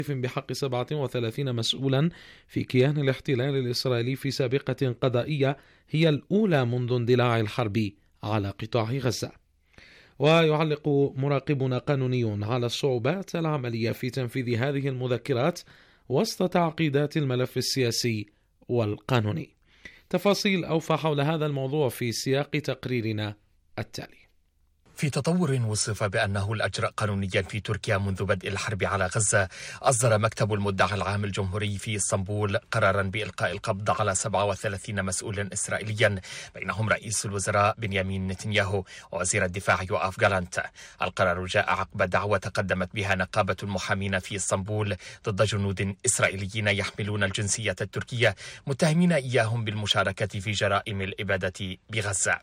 بحق 37 مسؤولا في كيان الاحتلال الإسرائيلي في سابقة قضائية هي الأولى منذ اندلاع الحرب على قطاع غزة. ويعلق مراقبون قانونيون على الصعوبات العملية في تنفيذ هذه المذكرات وسط تعقيدات الملف السياسي والقانوني. تفاصيل أوفى حول هذا الموضوع في سياق تقريرنا التالي. في تطور وصف بأنه الأجرأ قانونيا في تركيا منذ بدء الحرب على غزة، أصدر مكتب المدعي العام الجمهوري في اسطنبول قرارا بإلقاء القبض على 37 مسؤولا إسرائيليا، بينهم رئيس الوزراء بنيامين نتنياهو ووزير الدفاع يوآف جالانت. القرار جاء عقب دعوى تقدمت بها نقابة المحامين في اسطنبول ضد جنود إسرائيليين يحملون الجنسية التركية، متهمين إياهم بالمشاركة في جرائم الإبادة بغزة.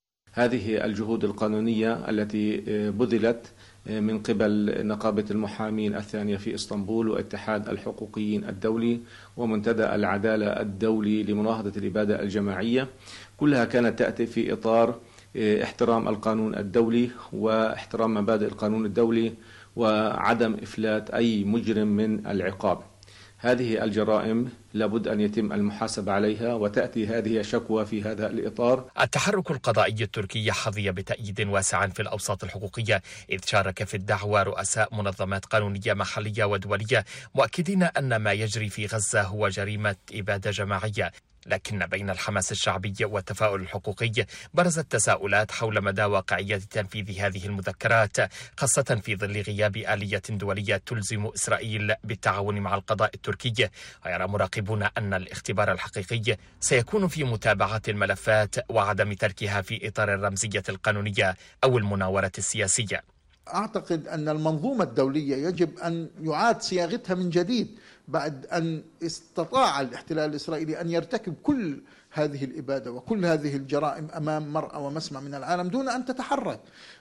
هذه الجهود القانونية التي بذلت من قبل نقابة المحامين الثانية في اسطنبول واتحاد الحقوقيين الدولي ومنتدى العدالة الدولي لمناهضة الإبادة الجماعية، كلها كانت تأتي في إطار احترام القانون الدولي واحترام مبادئ القانون الدولي وعدم إفلات أي مجرم من العقاب. هذه الجرائم لابد أن يتم المحاسبة عليها، وتأتي هذه شكوى في هذا الإطار. التحرك القضائي التركي حظي بتأييد واسع في الأوساط الحقوقية، إذ شارك في الدعوى رؤساء منظمات قانونية محلية ودولية مؤكدين أن ما يجري في غزة هو جريمة إبادة جماعية. لكن بين الحماس الشعبي والتفاؤل الحقوقي برزت تساؤلات حول مدى واقعية تنفيذ هذه المذكرات، خاصة في ظل غياب آلية دولية تلزم إسرائيل بالتعاون مع القضاء التركي. ويرى مراقبون أن الاختبار الحقيقي سيكون في متابعة الملفات وعدم تركها في إطار الرمزية القانونية أو المناورة السياسية. أعتقد أن المنظومة الدولية يجب أن يعاد صياغتها من جديد بعد أن استطاع الاحتلال الإسرائيلي أن يرتكب كل هذه الإبادة وكل هذه الجرائم أمام مرأى ومسمع من العالم دون أن تتحرك.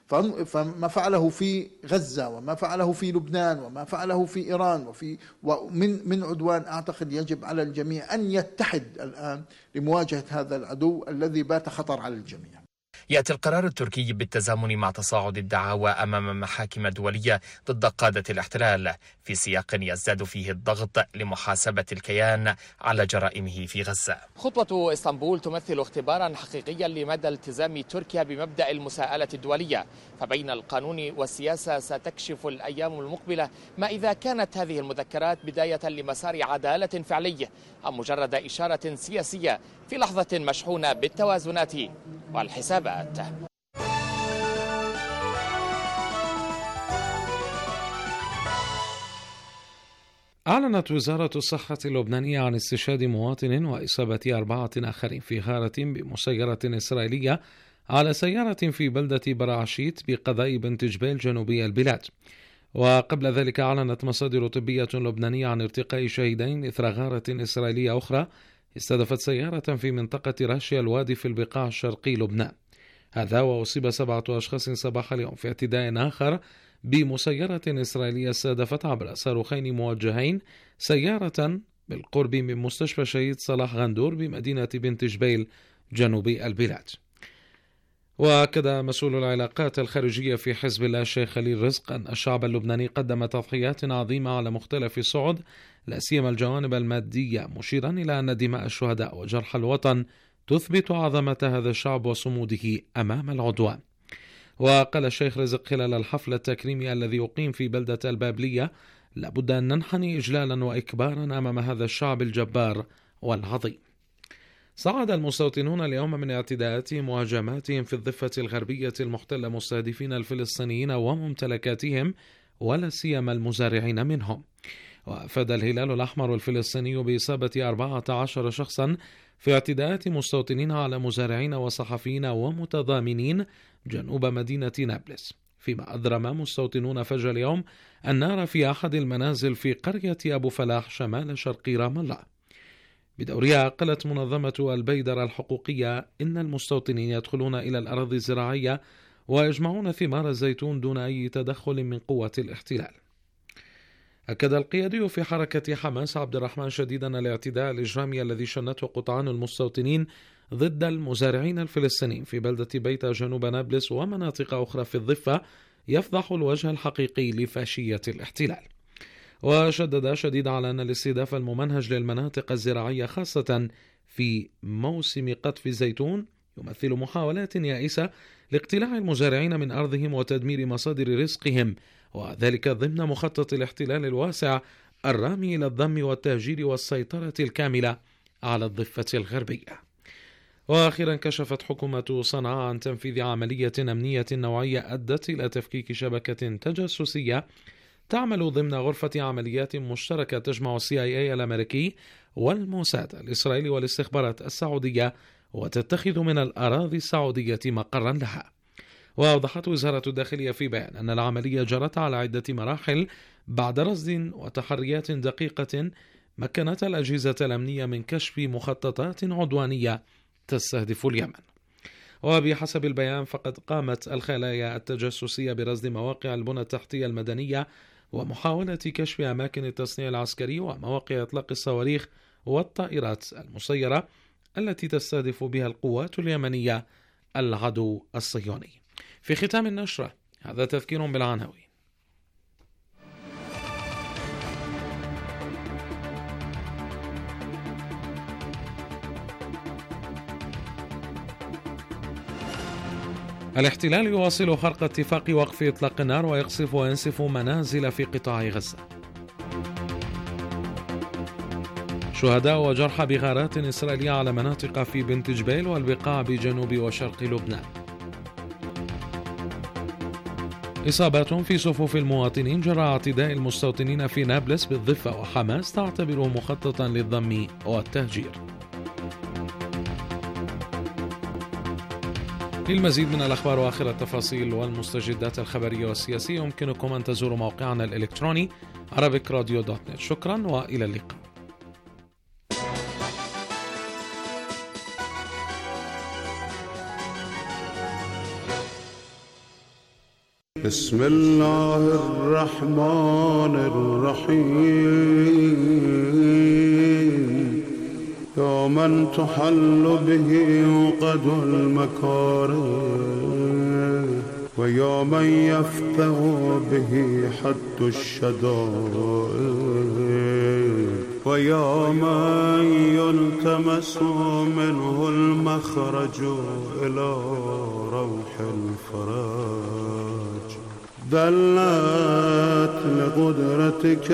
فما فعله في غزة وما فعله في لبنان وما فعله في إيران ومن عدوان، أعتقد يجب على الجميع أن يتحد الآن لمواجهة هذا العدو الذي بات خطر على الجميع. يأتي القرار التركي بالتزامن مع تصاعد الدعاوى أمام محاكم دولية ضد قادة الاحتلال، في سياق يزداد فيه الضغط لمحاسبة الكيان على جرائمه في غزة. خطوة اسطنبول تمثل اختبارا حقيقيا لمدى التزام تركيا بمبدأ المساءلة الدولية، فبين القانون والسياسة ستكشف الأيام المقبلة ما إذا كانت هذه المذكرات بداية لمسار عدالة فعلي أم مجرد إشارة سياسية في لحظة مشحونة بالتوازنات والحسابات. أعلنت وزارة الصحة اللبنانية عن استشهاد مواطن وإصابة 4 آخرين في غارة بمسيرة إسرائيلية على سيارة في بلدة براعشيت بقضاء بنت جبيل جنوبي البلاد. وقبل ذلك أعلنت مصادر طبية لبنانية عن ارتقاء شهيدين إثر غارة إسرائيلية أخرى استهدفت سيارة في منطقة راشيا الوادي في البقاع الشرقي لبنان. هذا وأصيب 7 أشخاص صباح اليوم في اعتداء آخر بمسيرة إسرائيلية استهدفت عبر صاروخين موجهين سيارة بالقرب من مستشفى شهيد صلاح غندور بمدينة بنت جبيل جنوبي البلاد. وأكد مسؤول العلاقات الخارجية في حزب الله الشيخ خليل رزق أن الشعب اللبناني قدم تضحيات عظيمة على مختلف الصعد، لا سيما الجوانب المادية، مشيرا إلى أن دماء الشهداء وجرحى الوطن تثبت عظمة هذا الشعب وصموده أمام العدوان. وقال الشيخ رزق خلال الحفل التكريمي الذي يقيم في بلدة البابلية: لابد أن ننحني إجلالا وإكبارا أمام هذا الشعب الجبار والعظيم. صعد المستوطنون اليوم من اعتداءاتهم وهجماتهم في الضفة الغربية المحتلة مستهدفين الفلسطينيين وممتلكاتهم ولا سيما المزارعين منهم. وأفاد الهلال الأحمر الفلسطيني بإصابة 14 شخصا في اعتداءات مستوطنين على مزارعين وصحفيين ومتضامنين جنوب مدينة نابلس، فيما أضرم مستوطنون فجر اليوم النار في أحد المنازل في قرية أبو فلاح شمال شرق رام الله. بدورها قالت منظمة البيدر الحقوقية إن المستوطنين يدخلون إلى الأراضي الزراعية ويجمعون ثمار الزيتون دون أي تدخل من قوة الاحتلال. أكد القيادي في حركة حماس عبد الرحمن شديدا الاعتداء الإجرامي الذي شنته قطعان المستوطنين ضد المزارعين الفلسطينيين في بلدة بيتا جنوب نابلس ومناطق أخرى في الضفة يفضح الوجه الحقيقي لفاشية الاحتلال. وشدد شديد على أن الاستهداف الممنهج للمناطق الزراعية خاصة في موسم قطف الزيتون يمثل محاولات يائسة لاقتلاع المزارعين من أرضهم وتدمير مصادر رزقهم، وذلك ضمن مخطط الاحتلال الواسع الرامي إلى الضم والتهجير والسيطرة الكاملة على الضفة الغربية. وأخيرا كشفت حكومة صنعاء عن تنفيذ عملية أمنية نوعية أدت إلى تفكيك شبكة تجسسية تعمل ضمن غرفة عمليات مشتركة تجمع CIA الأمريكي والموساد الإسرائيلي والاستخبارات السعودية، وتتخذ من الأراضي السعودية مقرا لها. وأوضحت وزارة الداخلية في بيان أن العملية جرت على عدة مراحل بعد رصد وتحريات دقيقة مكنت الأجهزة الأمنية من كشف مخططات عدوانية تستهدف اليمن. وبحسب البيان فقد قامت الخلايا التجسسية برصد مواقع البنى التحتية المدنية ومحاولة كشف أماكن التصنيع العسكري ومواقع إطلاق الصواريخ والطائرات المسيرة التي تستهدف بها القوات اليمنية العدو الصهيوني. في ختام النشرة هذا تذكير بالعناوين. الاحتلال يواصل خرق اتفاق وقف إطلاق النار ويقصف وينسف منازل في قطاع غزة. شهداء وجرحى بغارات إسرائيلية على مناطق في بنت جبيل والبقاع بجنوب وشرق لبنان. إصابات في صفوف المواطنين جراء اعتداء المستوطنين في نابلس بالضفة، وحماس تعتبره مخططا للضم والتهجير. للمزيد من الأخبار وآخر التفاصيل والمستجدات الخبرية والسياسية يمكنكم أن تزوروا موقعنا الإلكتروني arabicradio.net. شكرا وإلى اللقاء. بسم الله الرحمن الرحيم. يا من تحل به عقد المكاره، ويا من يفتح به حد الشدائد، ويا من يلتمس منه المخرج إلى روح الفرج. دلت لقدرتك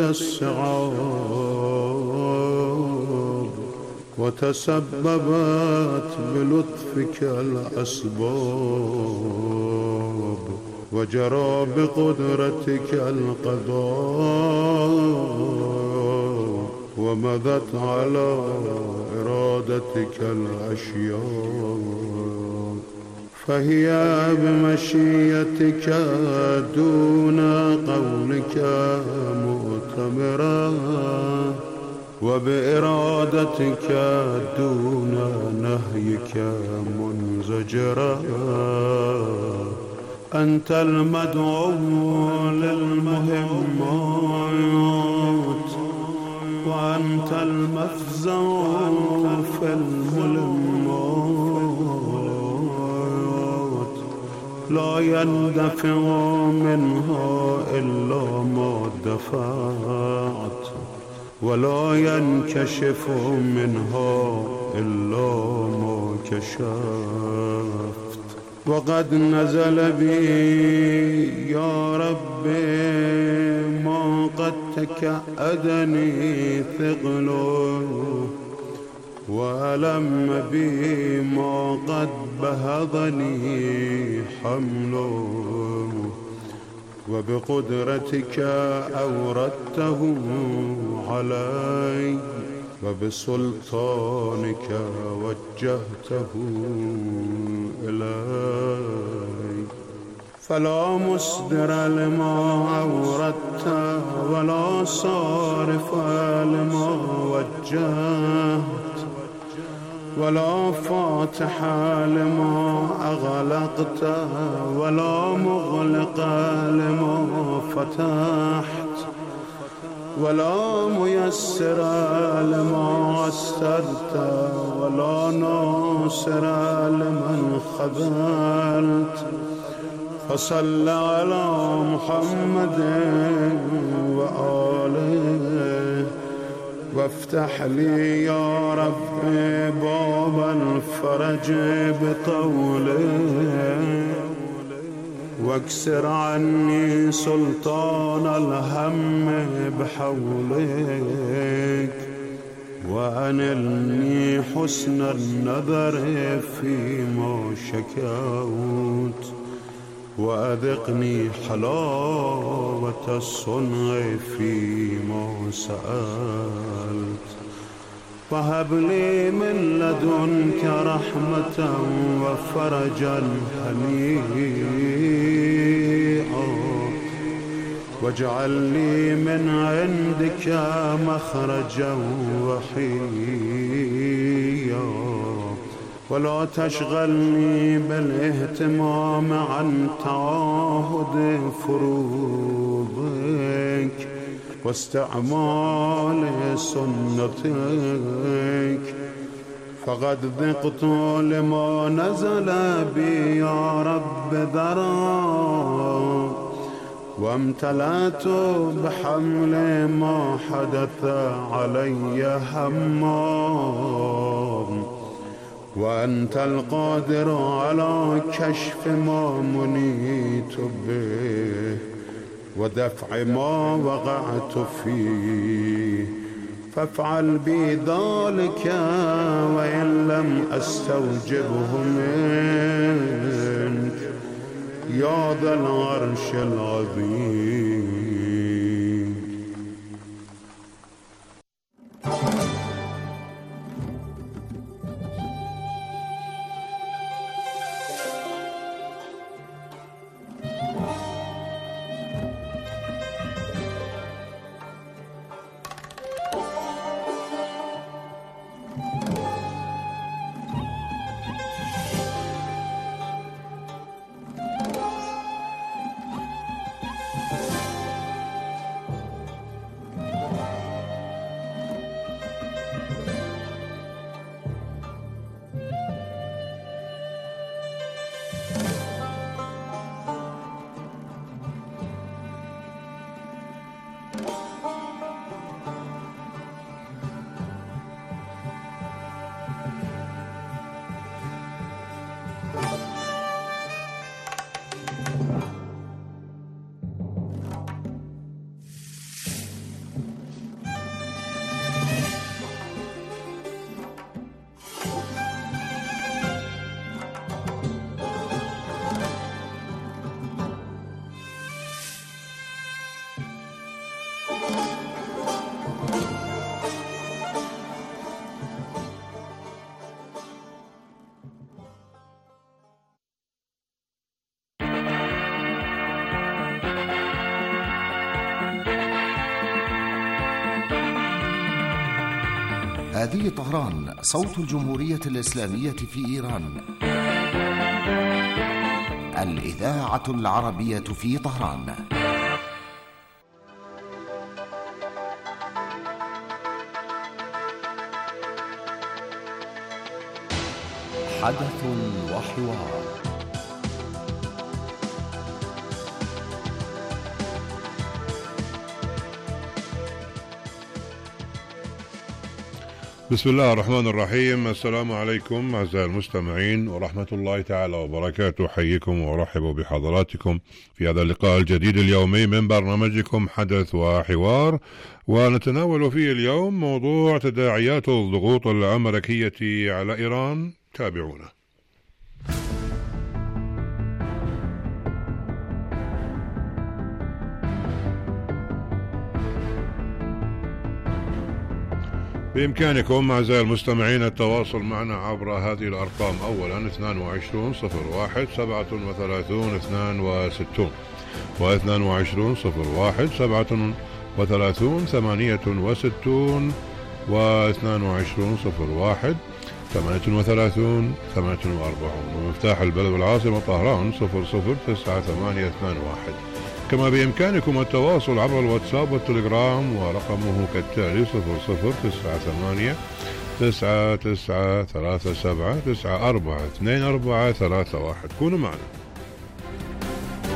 الصعاب، وتسببت بلطفك الأسباب، وجرى بقدرتك القضاء، ومضت على إرادتك الأشياء. فهي بمشيتك دون قولك مؤتمرة، وبإرادتك دون نهيك منزجرة. أنت المدعو للمهمات، وأنت المفزع في الملمات. لا يندفع منها إلا ما دفعت، ولا ينكشف منها إلا ما كشفت. وقد نزل بي يا ربي ما قد تكأدني ثقله، وألم بي ما قد بهضني حمله. وبقدرتك أوردته علي، وبسلطانك وجهته إلي. فلا مصدر لما أوردت، ولا صارف لما وجهت، ولا فاتح لما أغلقت، ولا مغلق لما فتحت، ولا ميسر لما عسرت، ولا ناصر لمن خذلت. فصل على محمد وآله وافتح لي يا رب باب الفرج بطوله واكسر عني سلطان الهم بحولك وأنلني حسن النظر فيما شكوت وأذقني حلاوة الصنع فيما سألت وهب لي من لدنك رحمة وفرجا هنيئا واجعل لي من عندك مخرجا وحيا ولا تشغلني بالاهتمام عن تعاهد فروضك واستعمال سنتك فقد ذقت لما نزل بي يا رب ذرا وامتلأت بحمل ما حدث علي هما وأنت القادر على كشف ما منيت به ودفع ما وقعت فيه فافعل بي ذلك وإن لم أستوجبه منك يا ذا العرش العظيم. هذه طهران صوت الجمهورية الإسلامية في إيران. الإذاعة العربية في طهران. حدث وحوار. بسم الله الرحمن الرحيم. السلام عليكم أعزائي المستمعين ورحمة الله تعالى وبركاته. حييكم وأرحب بحضراتكم في هذا اللقاء الجديد اليومي من برنامجكم حدث وحوار، ونتناول فيه اليوم موضوع تداعيات الضغوط الأمريكية على إيران. تابعونا. بإمكانكم أعزائي المستمعين التواصل معنا عبر هذه الأرقام. أولا 22-01-37-32-62 و22-01-37-68 و22-01-38 ومفتاح البلد والعاصمة طهران 009821. كما بإمكانكم التواصل عبر الواتساب والتليجرام ورقمه كالتالي 0098-9937-942431. كونوا معنا.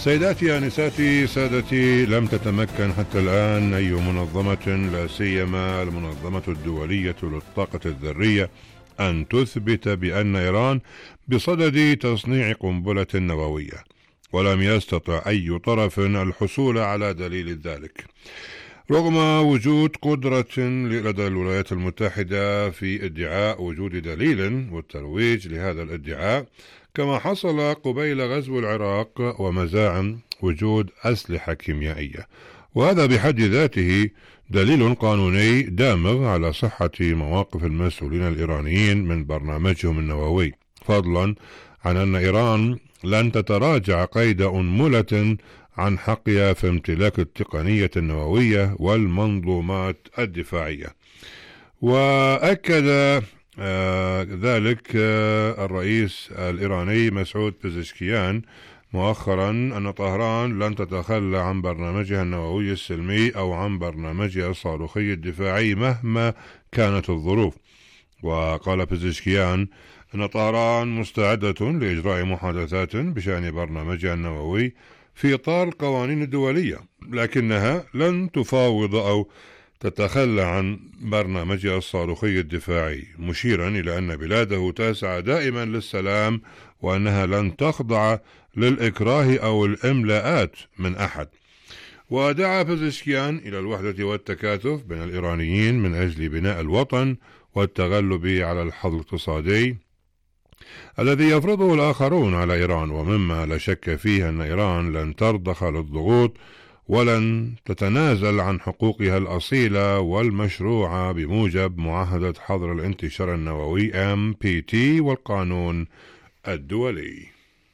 سيداتي آنساتي سادتي، لم تتمكن حتى الآن أي منظمة، لا سيما المنظمة الدولية للطاقة الذرية، أن تثبت بأن إيران بصدد تصنيع قنبلة نووية، ولم يستطع أي طرف الحصول على دليل ذلك، رغم وجود قدرة لدى الولايات المتحدة في ادعاء وجود دليل والترويج لهذا الادعاء، كما حصل قبيل غزو العراق ومزاعم وجود أسلحة كيميائية. وهذا بحد ذاته دليل قانوني دامغ على صحة مواقف المسؤولين الإيرانيين من برنامجهم النووي، فضلا عن أن إيران لن تتراجع قيد أنملة عن حقها في امتلاك التقنية النووية والمنظومات الدفاعية. وأكد ذلك الرئيس الإيراني مسعود بزشكيان مؤخرا أن طهران لن تتخلى عن برنامجها النووي السلمي أو عن برنامجها الصاروخي الدفاعي مهما كانت الظروف. وقال بزشكيان أن طهران مستعدة لإجراء محادثات بشأن برنامجها النووي في إطار القوانين الدولية، لكنها لن تفاوض أو تتخلى عن برنامجها الصاروخي الدفاعي، مشيرا إلى أن بلاده تسعى دائما للسلام وأنها لن تخضع للإكراه أو الإملاءات من أحد. ودعا بزشكيان إلى الوحدة والتكاتف بين الإيرانيين من أجل بناء الوطن والتغلب على الحظ الاقتصادي الذي يفرضه الآخرون على إيران، ومما لا شك فيه أن إيران لن ترضخ للضغوط ولن تتنازل عن حقوقها الأصيلة والمشروعة بموجب معاهدة حظر الانتشار النووي NPT والقانون الدولي.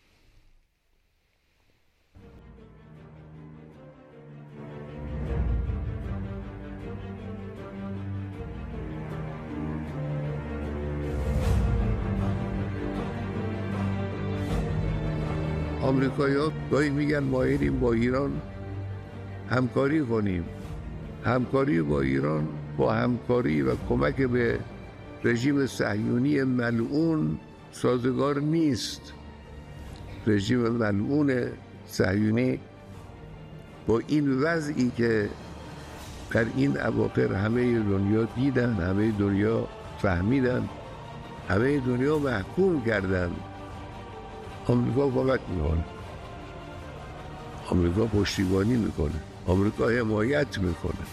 آمریکایی‌ها گاهی میگن مایلیم با ایران همکاری کنیم. همکاری با ایران با همکاری و کمک به رژیم صهیونی ملعون سازگار نیست. رژیم ملعون صهیونی با این وضعی که در این اواخر همه دنیا دیدن، همه دنیا فهمیدن، همه دنیا محکوم کردن، آمریکا فقط میکنه، آمریکا پشتیبانی میکنه، آمریکا حمایت میکنه.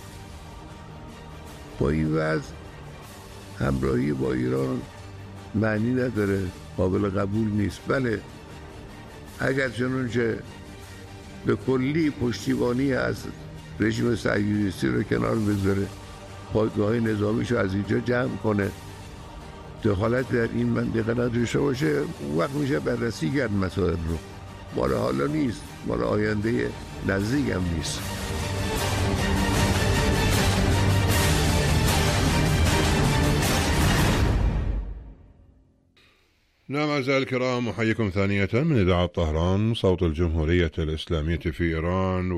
با این وضع همراهی با ایران معنی نداره، قابل قبول نیست. بله اگر چنانچه به کلی پشتیبانی از رژیم صهیونیستی رو کنار بذاره، پایگاه نظامیشو از اینجا جمع کنه، دخالت در این منطقه نداشته باشه، وقت میشه بررسی کرد مسائل رو. مال حالا نیست، مال آینده نزدیک هم نیست. نعم أعزائي الكرام، أحييكم ثانية من إذاعة طهران صوت الجمهورية الإسلامية في إيران،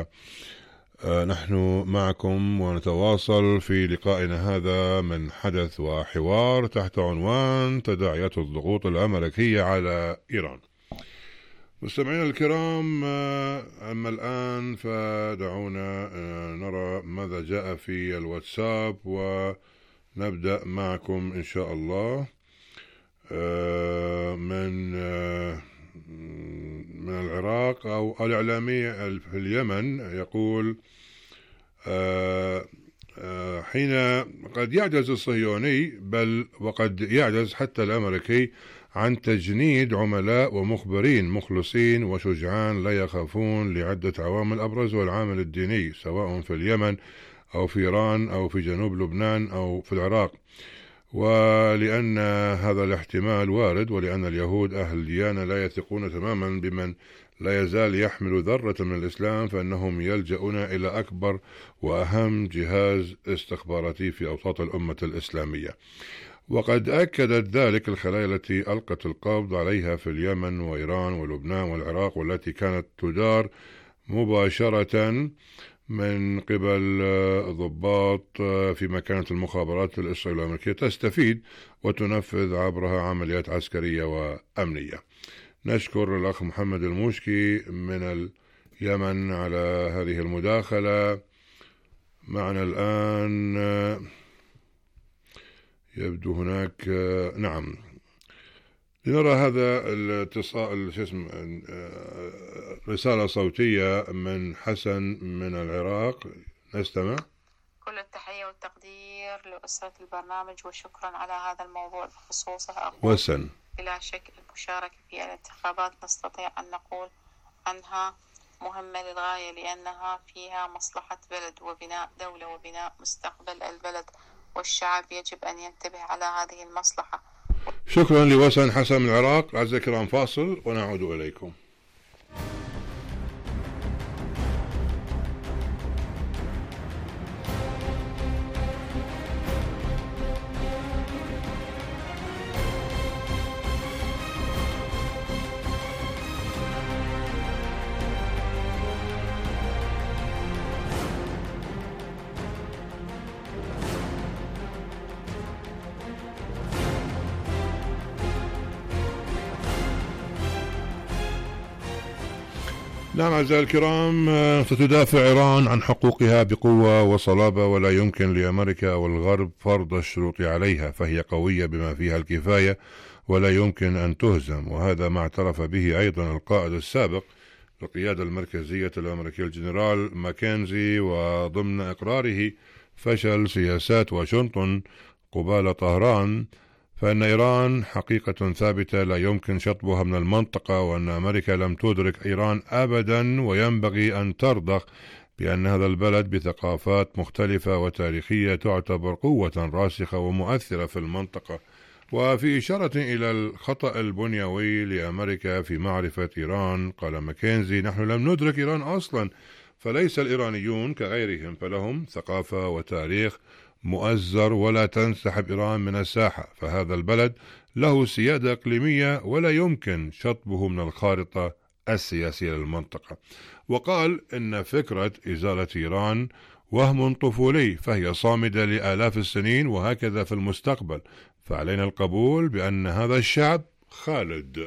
ونحن معكم ونتواصل في لقائنا هذا من حدث وحوار تحت عنوان تداعيات الضغوط الأمريكية على إيران. مستمعينا الكرام، أما الآن فدعونا نرى ماذا جاء في الواتساب، ونبدأ معكم إن شاء الله من العراق. أو الإعلامي في اليمن يقول: حين قد يعجز الصهيوني بل وقد يعجز حتى الأمريكي عن تجنيد عملاء ومخبرين مخلصين وشجعان لا يخافون لعدة عوامل، أبرزها العامل الديني، سواء في اليمن أو في إيران أو في جنوب لبنان أو في العراق، ولأن هذا الاحتمال وارد، ولأن اليهود أهل الديانة لا يثقون تماما بمن لا يزال يحمل ذرة من الإسلام، فإنهم يلجؤون إلى أكبر وأهم جهاز استخباراتي في أوساط الأمة الإسلامية. وقد أكدت ذلك الخلايا التي ألقت القبض عليها في اليمن وإيران ولبنان والعراق، والتي كانت تدار مباشرة من قبل ضباط فيما كانت المخابرات الإسرائيلية والأمريكية تستفيد وتنفذ عبرها عمليات عسكرية وأمنية. نشكر الأخ محمد الموشكي من اليمن على هذه المداخلة. معنا الآن يبدو هناك نعم لنرى هذا الاتصال رسالة صوتية من حسن من العراق. نستمع. كل التحية والتقدير لأسرة البرنامج وشكرا على هذا الموضوع بخصوصه. أقول بلا شك المشاركة في الانتخابات نستطيع أن نقول عنها مهمة للغاية، لأنها فيها مصلحة بلد وبناء دولة وبناء مستقبل البلد، والشعب يجب أن ينتبه على هذه المصلحة. شكرا لوسن حسن من العراق. أعزائي الكرام فاصل ونعود إليكم. نعم أعزائي الكرام، ستدافع إيران عن حقوقها بقوة وصلابة، ولا يمكن لأمريكا والغرب فرض الشروط عليها، فهي قوية بما فيها الكفاية ولا يمكن أن تهزم. وهذا ما اعترف به أيضا القائد السابق للقيادة المركزية الأمريكية الجنرال ماكنزي، وضمن إقراره فشل سياسات واشنطن قبال طهران، فإن إيران حقيقة ثابتة لا يمكن شطبها من المنطقة، وأن أمريكا لم تدرك إيران أبدا، وينبغي أن ترضخ بأن هذا البلد بثقافات مختلفة وتاريخية تعتبر قوة راسخة ومؤثرة في المنطقة. وفي إشارة إلى الخطأ البنيوي لأمريكا في معرفة إيران، قال ماكنزي: نحن لم ندرك إيران أصلا، فليس الإيرانيون كغيرهم، فلهم ثقافة وتاريخ مؤزر، ولا تنسحب إيران من الساحة، فهذا البلد له سيادة إقليمية ولا يمكن شطبه من الخارطة السياسية للمنطقة. وقال إن فكرة إزالة إيران وهم طفولي، فهي صامدة لآلاف السنين، وهكذا في المستقبل، فعلينا القبول بأن هذا الشعب خالد.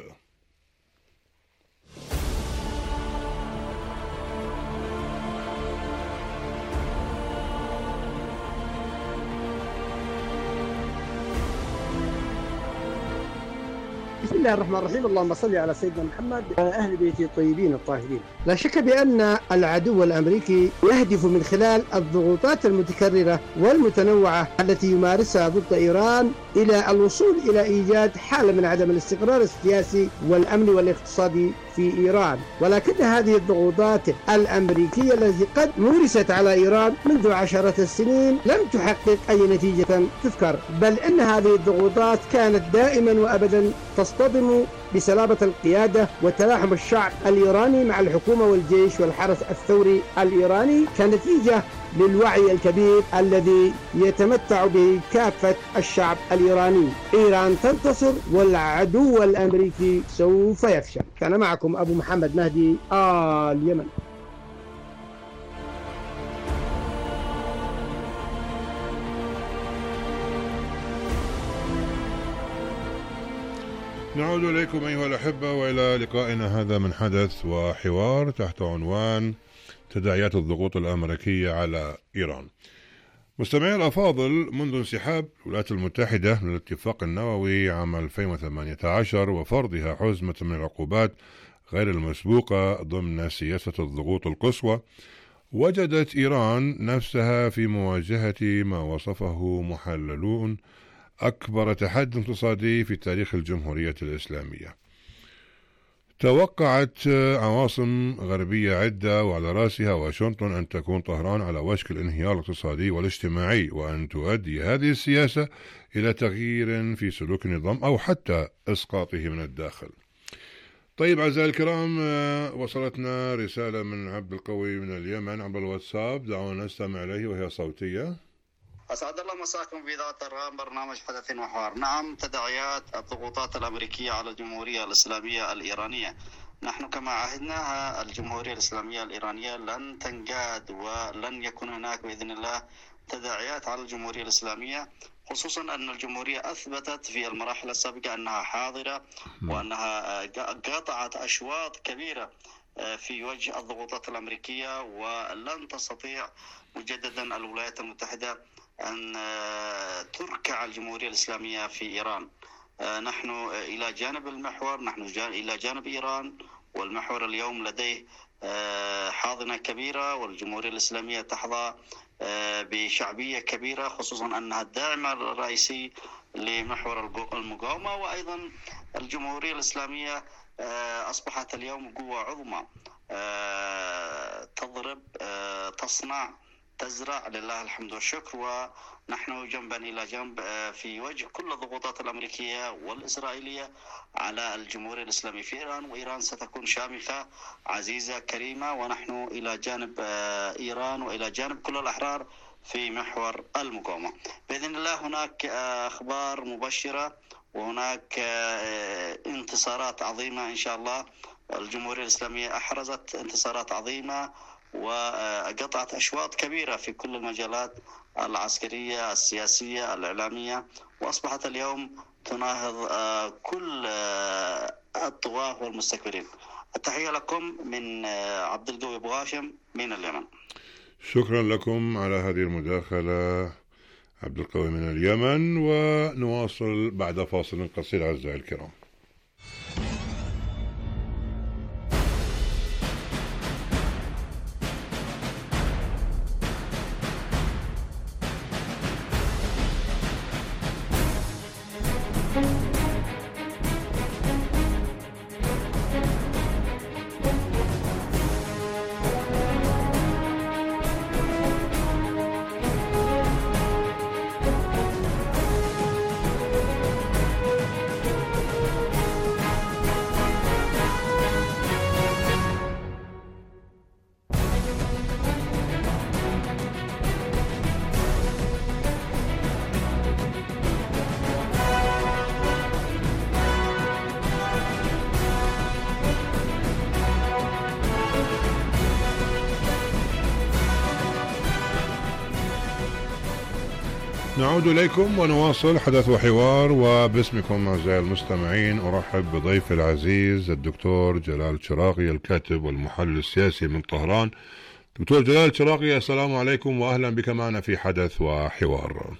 بسم الله الرحمن الرحيم. اللهم صل على سيدنا محمد وعلى أهل بيته الطيبين الطاهرين. لا شك بأن العدو الأمريكي يهدف من خلال الضغوطات المتكررة والمتنوعة التي يمارسها ضد إيران إلى الوصول إلى إيجاد حالة من عدم الاستقرار السياسي والأمن والاقتصادي في إيران. ولكن هذه الضغوطات الأمريكية التي قد مورست على إيران منذ عشرات السنين لم تحقق أي نتيجة تذكر، بل إن هذه الضغوطات كانت دائما وأبدا تصطدم بسلابة القيادة وتلاحم الشعب الإيراني مع الحكومة والجيش والحرس الثوري الإيراني، كنتيجة للوعي الكبير الذي يتمتع به كافة الشعب الإيراني. إيران تنتصر والعدو الأمريكي سوف يفشل. كان معكم أبو محمد مهدي، اليمن. نعود إليكم أيها الأحبة وإلى لقائنا هذا من حدث وحوار تحت عنوان تداعيات الضغوط الأمريكية على إيران. مستمعي الأفاضل، منذ انسحاب الولايات المتحدة من الاتفاق النووي عام 2018 وفرضها حزمة من العقوبات غير المسبوقة ضمن سياسة الضغوط القصوى، وجدت إيران نفسها في مواجهة ما وصفه محللون أكبر تحدي اقتصادي في تاريخ الجمهورية الإسلامية. توقعت عواصم غربية عدة وعلى رأسها واشنطن أن تكون طهران على وشك الانهيار الاقتصادي والاجتماعي، وأن تؤدي هذه السياسة إلى تغيير في سلوك النظام أو حتى إسقاطه من الداخل. طيب أعزائي الكرام، وصلتنا رسالة من عبد القوي من اليمن عبر الواتساب، دعونا نستمع إليه وهي صوتية. أسعد الله مساكم في ذات الرام برنامج حدث وحوار. نعم، تداعيات الضغوطات الأمريكية على الجمهورية الإسلامية الإيرانية. نحن كما عهدناها الجمهورية الإسلامية الإيرانية لن تنقاد ولن يكون هناك بإذن الله تداعيات على الجمهورية الإسلامية خصوصا أن الجمهورية أثبتت في المراحل السابقة أنها حاضرة وأنها قطعت أشواط كبيرة في وجه الضغوطات الأمريكية، ولن تستطيع مجددا الولايات المتحدة أن تركع الجمهورية الإسلامية في إيران. نحن إلى جانب المحور، نحن إلى جانب إيران، والمحور اليوم لديه حاضنة كبيرة، والجمهورية الإسلامية تحظى بشعبية كبيرة، خصوصا أنها الداعم الرئيسي لمحور المقاومة. وأيضا الجمهورية الإسلامية أصبحت اليوم قوة عظمى، تضرب، تصنع، تزرع، لله الحمد والشكر، ونحن جنبا إلى جنب في وجه كل الضغوطات الأمريكية والإسرائيلية على الجمهورية الإسلامية في إيران. وإيران ستكون شامخة عزيزة كريمة، ونحن إلى جانب إيران وإلى جانب كل الأحرار في محور المقاومة بإذن الله. هناك أخبار مبشرة وهناك انتصارات عظيمة إن شاء الله. الجمهورية الإسلامية أحرزت انتصارات عظيمة وقطعت أشواط كبيرة في كل المجالات العسكرية، السياسية، الإعلامية، وأصبحت اليوم تناهض كل الطغاة والمستكبرين. التحية لكم من عبد القوي أبو هاشم من اليمن. شكرا لكم على هذه المداخلة عبد القوي من اليمن، ونواصل بعد فاصل قصير أعزائي الكرام. نعود إليكم ونواصل حدث وحوار، وباسمكم أعزائي المستمعين أرحب بضيف العزيز الدكتور جلال شراقي، الكاتب والمحلل السياسي من طهران. دكتور جلال شراقي، السلام عليكم وأهلا بك معنا في حدث وحوار.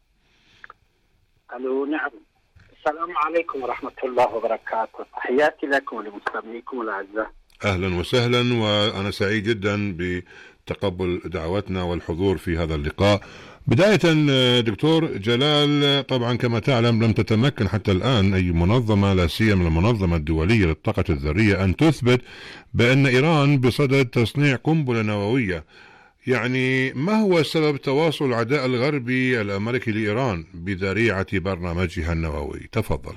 ألو، نعم، السلام عليكم ورحمة الله وبركاته. تحياتي لكم ولمستمعيكم الأعزاء. أهلا وسهلا، وأنا سعيد جدا بتقبل دعوتنا والحضور في هذا اللقاء. بداية دكتور جلال، طبعا كما تعلم لم تتمكن حتى الآن أي منظمة، لا سيما المنظمة الدولية للطاقة الذرية، أن تثبت بأن إيران بصدد تصنيع قنبلة نووية. يعني ما هو سبب تواصل العداء الغربي الأمريكي لإيران بذريعة برنامجها النووي؟ تفضل.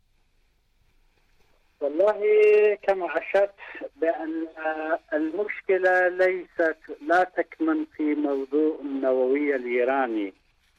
والله كما أشرت بأن المشكلة لا تكمن في موضوع النووية الإيراني.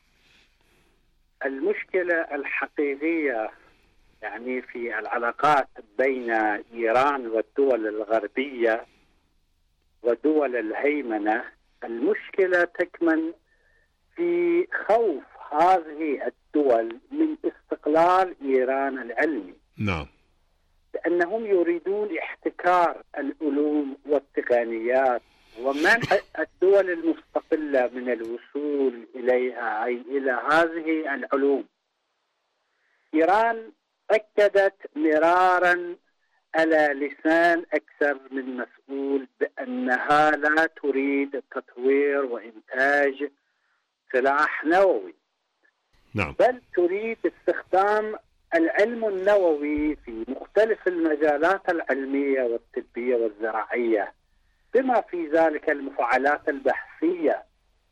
المشكلة الحقيقية يعني في العلاقات بين إيران والدول الغربية ودول الهيمنة. المشكلة تكمن في خوف هذه الدول من استقلال إيران العلمي. نعم. لأنهم يريدون احتكار العلوم والتقنيات ومنع الدول المستقلة من الوصول إليها، أي إلى هذه العلوم. إيران أكدت مرارا على لسان أكثر من مسؤول بأنها لا تريد تطوير وإنتاج سلاح نووي. نعم. بل تريد استخدام العلم النووي في مختلف المجالات العلمية والطبية والزراعية، بما في ذلك المفاعلات البحثية،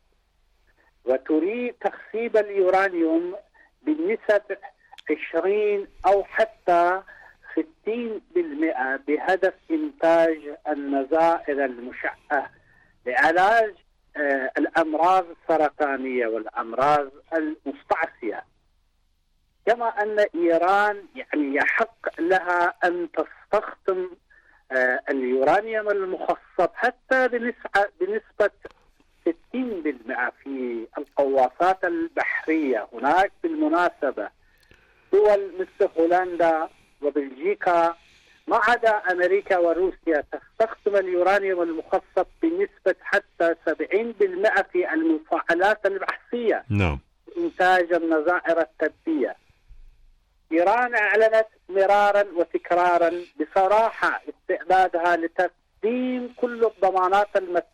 وتريد تخصيب اليورانيوم بنسب 20 أو حتى 60% بهدف إنتاج النظائر المشعة لعلاج الأمراض السرطانية والأمراض المستعصية. كما أن إيران يعني يحق لها أن تستخدم اليورانيوم المخصب حتى بنسبة 60% في الغواصات البحرية. هناك بالمناسبة دول مثل هولندا وبلجيكا ما عدا أمريكا وروسيا تستخدم اليورانيوم المخصب بنسبة حتى 70% في المفاعلات البحثية. نعم. إنتاج النظائر الطبية. إيران أعلنت مرارا وتكرارا بصراحة استعدادها لتقديم كل الضمانات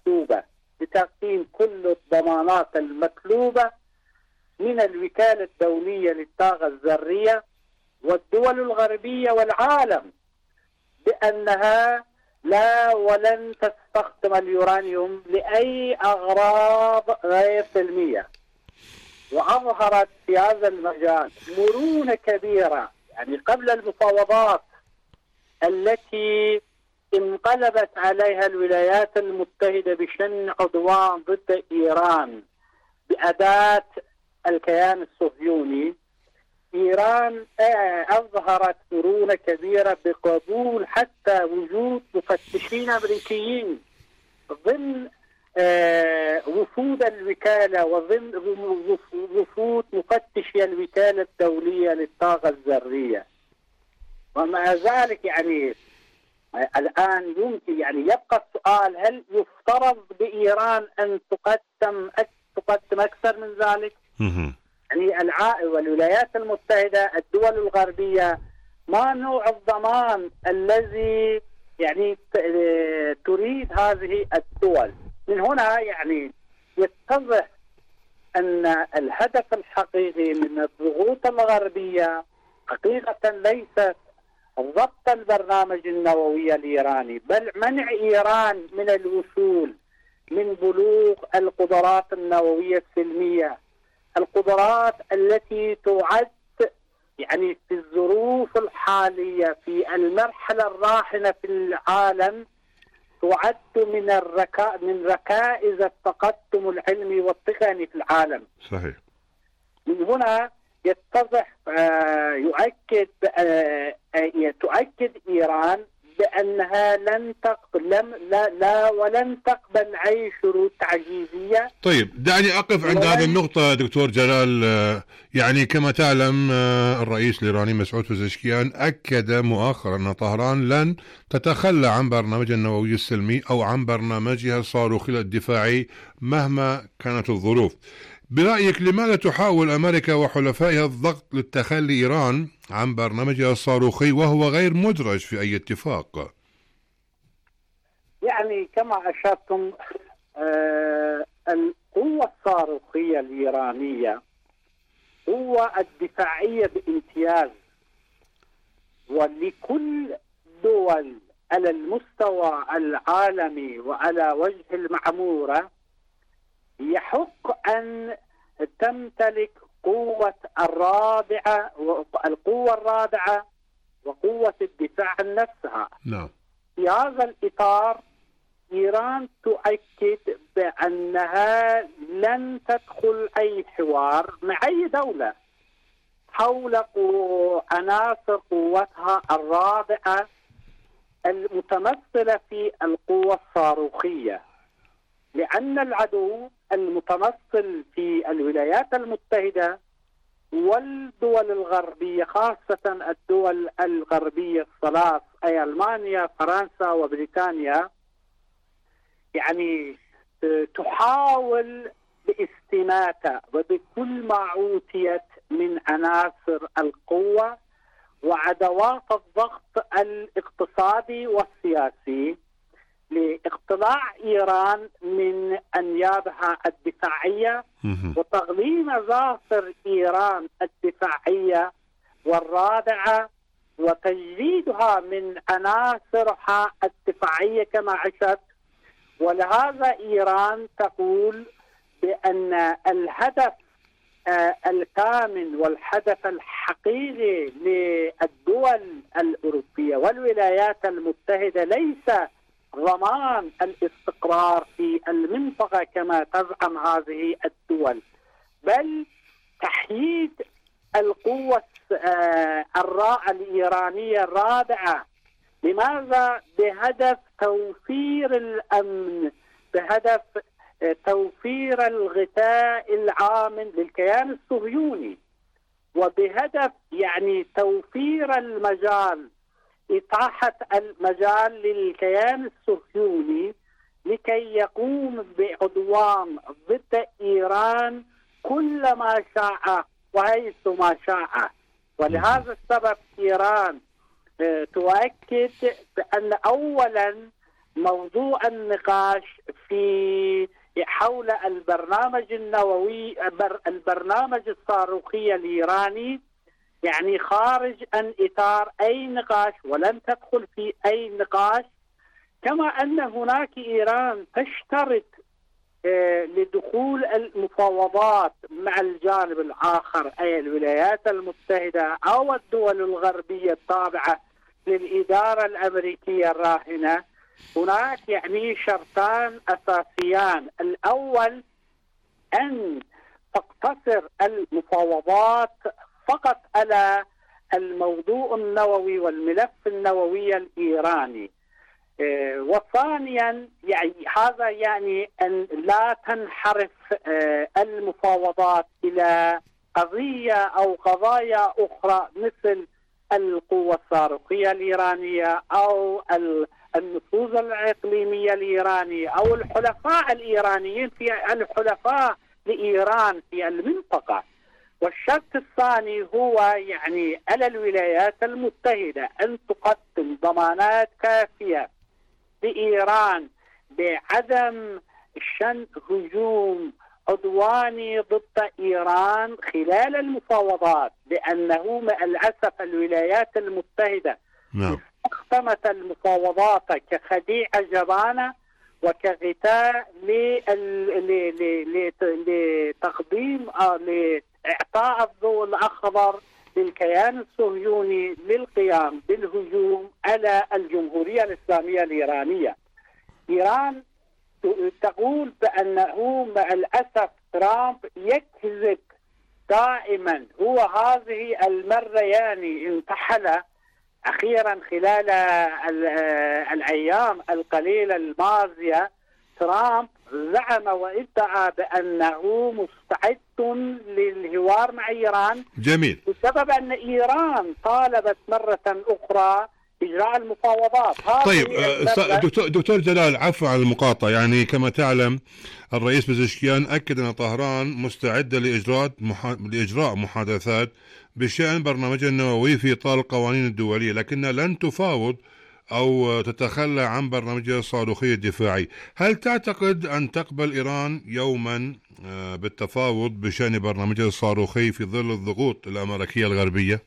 المطلوبة من الوكالة الدولية للطاقة الذرية والدول الغربية والعالم بأنها لا ولن تستخدم اليورانيوم لأي أغراض غير سلمية. وأظهرت في هذا المجال مرونة كبيرة، يعني قبل المفاوضات التي انقلبت عليها الولايات المتحدة بشن عدوان ضد إيران بأداة الكيان الصهيوني، إيران أظهرت مرونة كبيرة بقبول حتى وجود مفتشين أمريكيين ضمن وفود الوكالة وضمن وفود مفتشي الوكالة الدولية للطاقة الذرية. ومع ذلك يعني الآن يمكن يعني يبقى السؤال، هل يفترض بإيران أن تقدم أكثر من ذلك؟ يعني والولايات المتحدة الدول الغربية ما نوع الضمان الذي يعني تريد هذه الدول؟ من هنا يعني يتضح أن الهدف الحقيقي من الضغوط الغربية حقيقة ليست ضبط البرنامج النووي الإيراني، بل منع إيران من الوصول من بلوغ القدرات النووية السلمية، القدرات التي تعد يعني في الظروف الحالية في المرحلة الراهنة في العالم تعد من ركائز التقدم العلمي والتقني في العالم. صحيح. من هنا يتضح تؤكد إيران بأنها ولن تقبل أي شروط تعجيزية. طيب دعني أقف عند هذه النقطة دكتور جلال. يعني كما تعلم الرئيس الإيراني مسعود پزشکیان أكد مؤخرا أن طهران لن تتخلى عن برنامجها النووي السلمي أو عن برنامجها الصاروخي الدفاعي مهما كانت الظروف. برأيك لماذا تحاول أمريكا وحلفائها الضغط للتخلي إيران عن برنامجها الصاروخي وهو غير مدرج في أي اتفاق؟ يعني كما أشرتم القوة الصاروخية الإيرانية قوة الدفاعية بامتياز، ولكل دول على المستوى العالمي وعلى وجه المعمورة يحق أن تمتلك القوة الرادعة وقوة الدفاع عن نفسها. نعم. في هذا الإطار إيران تؤكد بأنها لن تدخل أي حوار مع أي دولة حول عناصر قوتها الرادعة المتمثلة في القوة الصاروخية، لأن العدو المتمثل في الولايات المتحدة والدول الغربية، خاصة الدول الغربية الثلاث أي ألمانيا فرنسا وبريطانيا، يعني تحاول باستماتة وبكل ما أوتيت من عناصر القوة وأدوات الضغط الاقتصادي والسياسي لاقتلاع إيران من أنيابها الدفاعية وتغليم مظافر إيران الدفاعية والرادعة وتجريدها من عناصرها الدفاعية كما عشت. ولهذا إيران تقول بأن الهدف الكامن والهدف الحقيقي للدول الأوروبية والولايات المتحدة ليس ضمان الاستقرار في المنطقة كما تزعم هذه الدول، بل تحييد القوة الإيرانية الرادعة. لماذا؟ بهدف توفير الأمن، بهدف توفير الغذاء العامل للكيان الصهيوني، وبهدف يعني توفير المجال، إتاحة المجال للكيان الصهيوني لكي يقوم بعدوان ضد إيران كل ما شاء وحيث ما شاء. ولهذا السبب إيران تؤكد بأن أولا موضوع النقاش في حول البرنامج النووي، البرنامج الصاروخي الإيراني، يعني خارج عن إطار أي نقاش ولن تدخل في أي نقاش. كما أن هناك إيران تشترط لدخول المفاوضات مع الجانب الآخر أي الولايات المتحدة أو الدول الغربية التابعة للإدارة الأمريكية الراهنة. هناك يعني شرطان أساسيان: الأول أن تقتصر المفاوضات فقط على الموضوع النووي والملف النووي الإيراني، وثانيا يعني هذا يعني أن لا تنحرف المفاوضات إلى قضية أو قضايا أخرى مثل القوة الصاروخية الإيرانية أو النفوذ الإقليمية الإيرانية أو الحلفاء الإيرانيين في الحلفاء لإيران في المنطقة. والشرط الثاني هو يعني على الولايات المتحدة أن تقدم ضمانات كافية لإيران بعدم شن هجوم عدواني ضد إيران خلال المفاوضات، لأنه مع الأسف الولايات المتحدة استخدمت المفاوضات كخديعة جبانة وكغثاء لتقديم لإعطاء الضوء الأخضر للكيان الصهيوني للقيام بالهجوم على الجمهورية الإسلامية الإيرانية. إيران تقول بأنه مع الأسف ترامب يكذب دائما. هو هذه المرة يعني انتحل أخيرا خلال الأيام القليلة الماضية. ترامب زعم وادعى بأنه مستعد للحوار مع إيران. جميل. بسبب أن إيران طالبت مرة أخرى إجراء المفاوضات. طيب دكتور جلال، عفوا على المقاطعة، يعني كما تعلم الرئيس بزشكيان أكد أن طهران مستعدة لإجراء محادثات بشأن برنامجها النووي في إطار القوانين الدولية، لكنها لن تفاوض أو تتخلى عن برنامجها الصاروخي الدفاعي. هل تعتقد أن تقبل إيران يوما بالتفاوض بشأن برنامجها الصاروخي في ظل الضغوط الأمريكية الغربية؟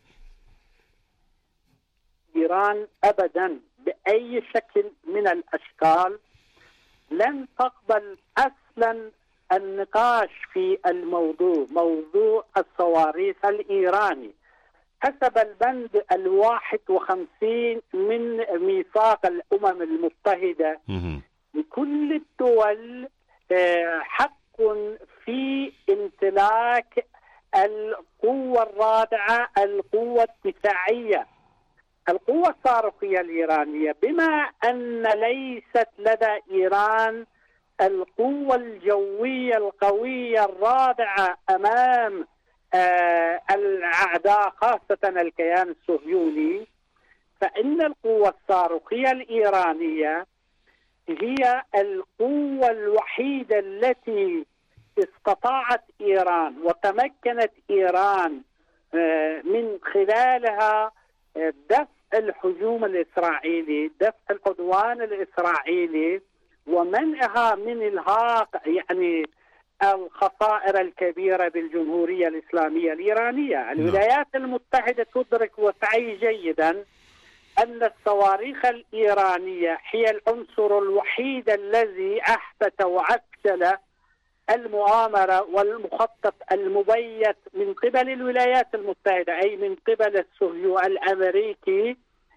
إيران أبدا بأي شكل من الأشكال لن تقبل أصلا النقاش في موضوع الصواريخ الإيراني. حسب البند 51 من ميثاق الأمم المتحدة لكل الدول حق في امتلاك القوة الرادعة، القوة الدفاعية. القوة الصاروخية الإيرانية بما أن ليست لدى إيران القوة الجوية القوية الرادعة أمام الأعداء خاصة الكيان الصهيوني، فإن القوة الصاروخية الإيرانية هي القوة الوحيدة التي استطاعت إيران وتمكنت إيران من خلالها دفع الهجوم الإسرائيلي، دفع العدوان الإسرائيلي، ومنعها من الحاق يعني الخسائر الكبيرة بالجمهورية الإسلامية الإيرانية. الولايات المتحدة تدرك وتعي جيدا أن الصواريخ الإيرانية هي العنصر الوحيد الذي أحدث وأفشل المؤامرة والمخطط المبيت من قبل الولايات المتحدة، أي من قبل الصهيوني الأمريكي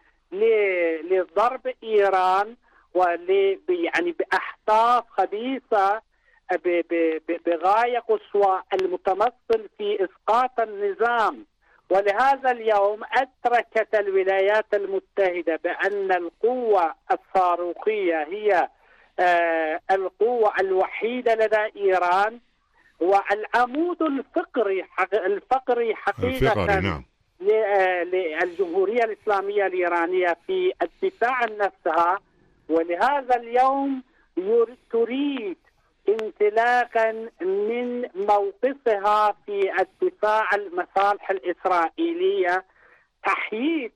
لضرب إيران يعني بأحداث خبيثة بغاية قصوى المتمثل في إسقاط النظام. ولهذا اليوم أدركت الولايات المتحدة بأن القوة الصاروخية هي القوة الوحيدة لدى إيران والعمود الفقري حقيقة نعم. للجمهورية الإسلامية الإيرانية في الدفاع عن نفسها. ولهذا اليوم تريد انطلاقا من موقفها في الدفاع عن المصالح الإسرائيلية تحييد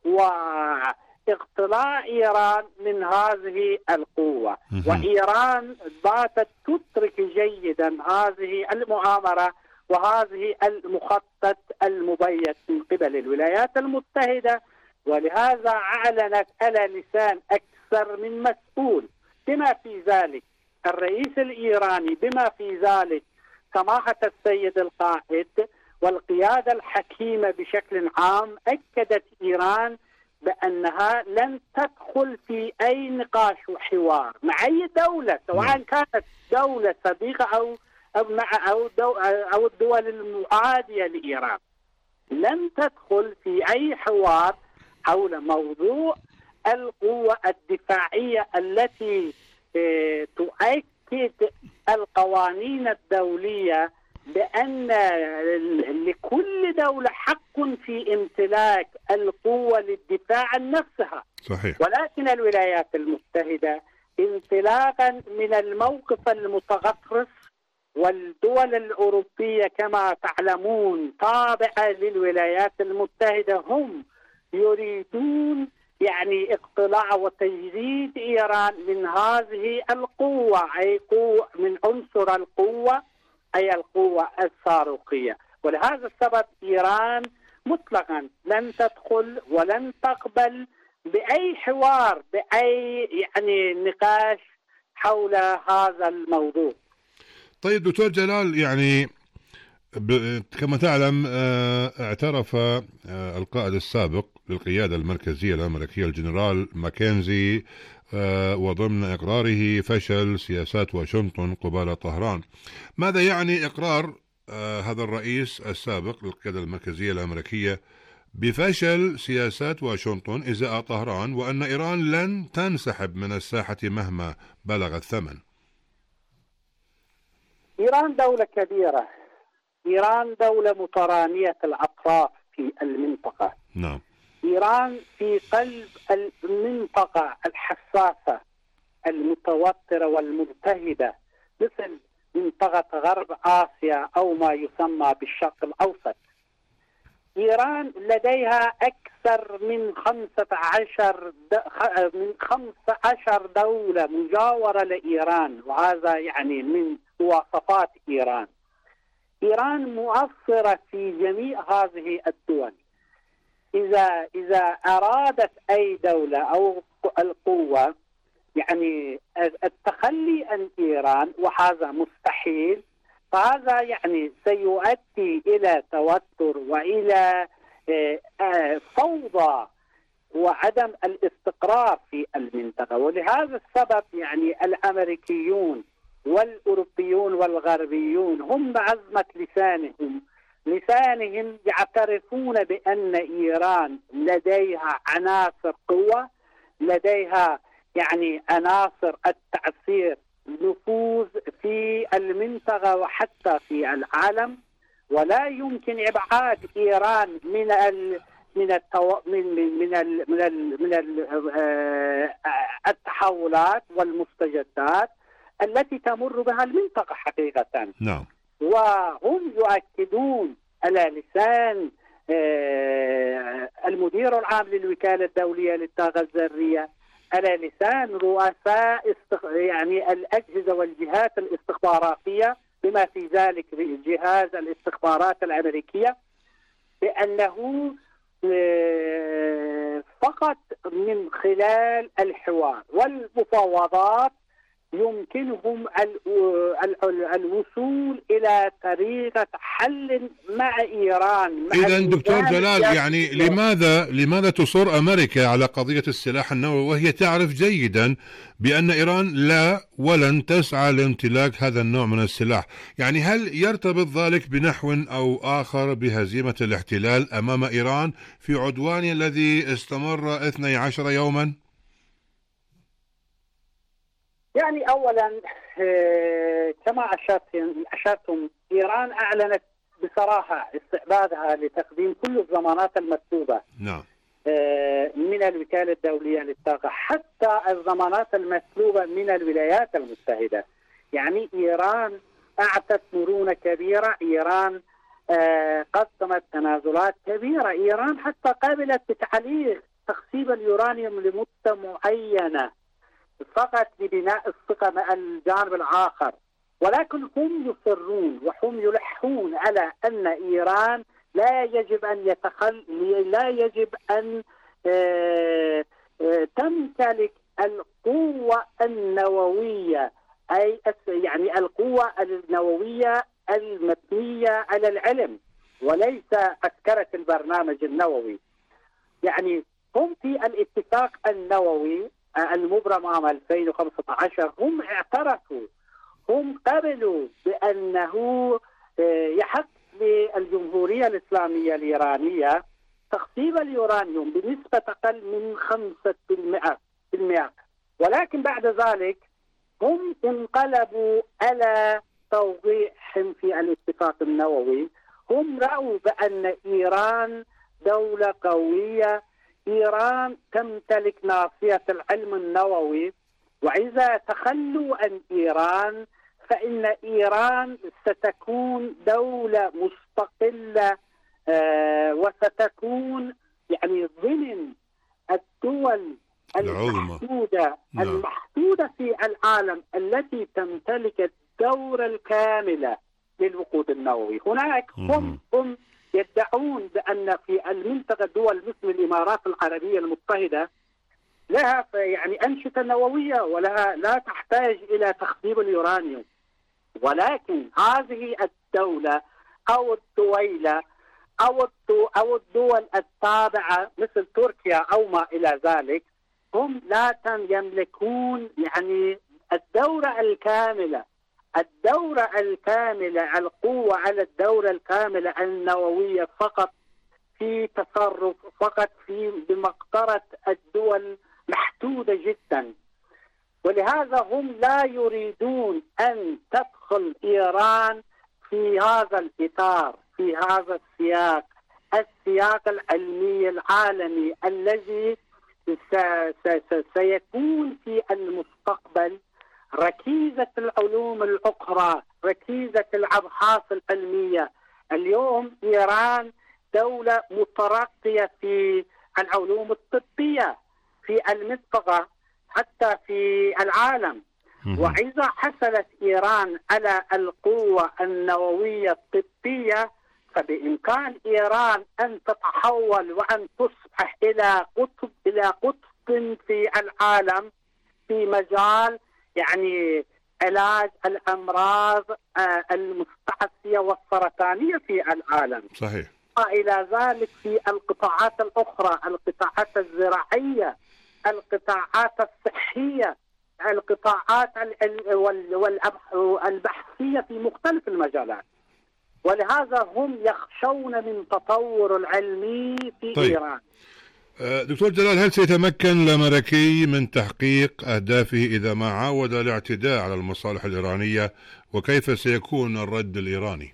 واقتلاع إيران من هذه القوة. وإيران باتت تدرك جيدا هذه المؤامرة وهذه المخطط المبيت من قبل الولايات المتحدة، ولهذا أعلنت على لسان أكثر من مسؤول بما في ذلك الرئيس الإيراني، بما في ذلك سماحة السيد القائد والقيادة الحكيمة بشكل عام، أكدت إيران بأنها لن تدخل في أي نقاش وحوار مع أي دولة، سواء كانت دولة صديقة أو الدول المعادية لإيران. لن تدخل في أي حوار حول موضوع القوة الدفاعية التي تؤكد القوانين الدولية بأن لكل دولة حق في امتلاك القوة للدفاع عن نفسها. صحيح. ولكن الولايات المتحدة انطلاقا من الموقف المتغطرس، والدول الأوروبية كما تعلمون تابعة للولايات المتحدة، هم يريدون يعني اقتلاع وتجريد إيران من هذه القوة، أي قوة من عنصر القوة، أي القوة الصاروخية. ولهذا السبب إيران مطلقا لن تدخل ولن تقبل بأي حوار، بأي يعني نقاش حول هذا الموضوع. طيب دكتور جلال، يعني كما تعلم اعترف القائد السابق للقيادة المركزية الأمريكية الجنرال ماكنزي وضمن إقراره فشل سياسات واشنطن قبالة طهران. ماذا يعني إقرار هذا الرئيس السابق للقيادة المركزية الأمريكية بفشل سياسات واشنطن إزاء طهران، وأن إيران لن تنسحب من الساحة مهما بلغ الثمن؟ إيران دولة كبيرة، إيران دولة مترامية الأطراف في المنطقة. نعم. إيران في قلب المنطقة الحساسة المتوترة والملتهبة مثل منطقة غرب آسيا أو ما يسمى بالشرق الأوسط. إيران لديها أكثر من 15 دولة مجاورة لإيران، وهذا يعني من مواصفات إيران. إيران مؤثرة في جميع هذه الدول. إذا أرادت أي دولة أو القوة يعني التخلي عن إيران، وهذا مستحيل، فهذا يعني سيؤدي إلى توتر وإلى فوضى وعدم الاستقرار في المنطقة. ولهذا السبب يعني الأمريكيون والأوروبيون والغربيون هم بعزمة لسانهم يعترفون بأن إيران لديها عناصر قوة، لديها يعني عناصر التأثير، نفوذ في المنطقة وحتى في العالم، ولا يمكن إبعاد إيران من التحولات والمستجدات التي تمر بها المنطقة حقيقة. نعم. وهم يؤكدون على لسان المدير العام للوكالة الدولية للطاقة الذرية، على لسان رؤساء يعني الأجهزة والجهات الاستخباراتية بما في ذلك جهاز الاستخبارات الأمريكية، بأنه فقط من خلال الحوار والمفاوضات يمكنهم الوصول إلى طريقة حل مع إيران. إذا دكتور جلال، يعني لماذا تصر أمريكا على قضية السلاح النووي وهي تعرف جيدا بأن إيران لا ولن تسعى لامتلاك هذا النوع من السلاح؟ يعني هل يرتبط ذلك بنحو أو آخر بهزيمة الاحتلال أمام إيران في عدوانه الذي استمر 12 يوما؟ يعني أولا كما أشرتم، إيران أعلنت بصراحة استعدادها لتقديم كل الضمانات المطلوبة نعم من الوكالة الدولية للطاقة، حتى الضمانات المطلوبة من الولايات المتحدة. يعني إيران أعطت مرونة كبيرة، إيران قدمت تنازلات كبيرة، إيران حتى قابلت بتعليق تخصيب اليورانيوم لمدة معينة فقط لبناء الثقة مع الجانب الآخر، ولكن هم يصرون وهم يلحون على أن إيران لا يجب أن تمتلك القوة النووية، أي يعني القوة النووية المبنية على العلم وليس عسكرة البرنامج النووي. يعني هم في الاتفاق النووي المبرم عام 2015 هم اعترفوا، هم قبلوا بأنه يحق للجمهورية الإسلامية الإيرانية تخصيب اليورانيوم بنسبة أقل من 5%، ولكن بعد ذلك هم انقلبوا على توقيعهم في الاتفاق النووي. هم رأوا بأن إيران دولة قوية، إيران تمتلك ناصية العلم النووي، وإذا تخلوا عن إيران فإن إيران ستكون دولة مستقلة وستكون يعني ضمن الدول المحدودة في العالم التي تمتلك الدورة الكاملة للوقود النووي. هناك هم يدعون بأن في المنطقة دول مثل الإمارات العربية المتحدة لها يعني أنشطة نووية ولها لا تحتاج إلى تخصيب اليورانيوم، ولكن هذه الدولة أو الدويلة أو الدول التابعة مثل تركيا أو ما إلى ذلك هم لا يملكون يعني الدورة الكاملة، القوة على الدورة الكاملة النووية فقط في تصرف، فقط في بمقدرة الدول محدودة جدا. ولهذا هم لا يريدون أن تدخل إيران في هذا الإطار، في هذا السياق العلمي العالمي الذي سيكون في المستقبل ركيزة العلوم الأخرى، ركيزة الأبحاث العلمية. اليوم إيران دولة مترقية في العلوم الطبية في المنطقة حتى في العالم، وإذا حصلت إيران على القوة النووية الطبية فبإمكان إيران أن تتحول وأن تصبح إلى قطب في العالم في مجال يعني علاج الأمراض المستعصية والسرطانية في العالم. صحيح. إلى ذلك في القطاعات الأخرى، القطاعات الزراعية، القطاعات الصحية، القطاعات البحثية في مختلف المجالات. ولهذا هم يخشون من تطور العلمي في إيران. دكتور جلال، هل سيتمكن الأمريكي من تحقيق أهدافه إذا ما عاود الاعتداء على المصالح الإيرانية، وكيف سيكون الرد الإيراني؟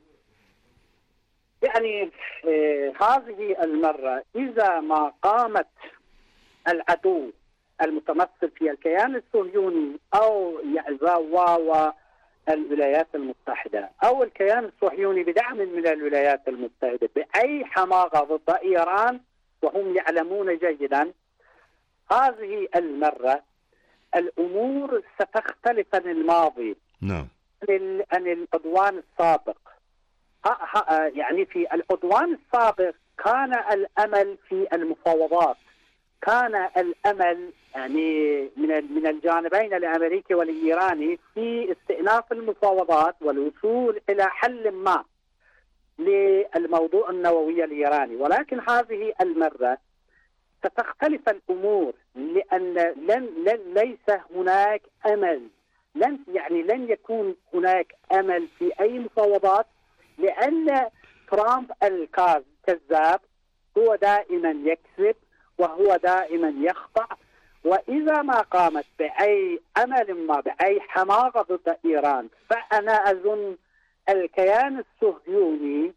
يعني هذه المرة إذا ما قامت العدو المتمثل في الكيان الصهيوني أو الولايات المتحدة أو الكيان الصهيوني بدعم من الولايات المتحدة بأي حماقة ضد إيران، وهم يعلمون جيدا هذه المرة الأمور ستختلف عن الماضي. نعم. عن العدوان السابق. يعني في العدوان السابق كان الأمل في المفاوضات، كان الأمل يعني من الجانبين الأمريكي والإيراني في استئناف المفاوضات والوصول إلى حل ما للموضوع النووي الإيراني. ولكن هذه المرة ستختلف الأمور، لأن ليس هناك أمل، لن يكون هناك أمل في أي مفاوضات، لأن ترامب الكذاب هو دائما يكذب وهو دائما يخطأ، وإذا ما قامت بأي عمل ما بأي حماقة ضد إيران، فأنا أظن الكيان الصهيوني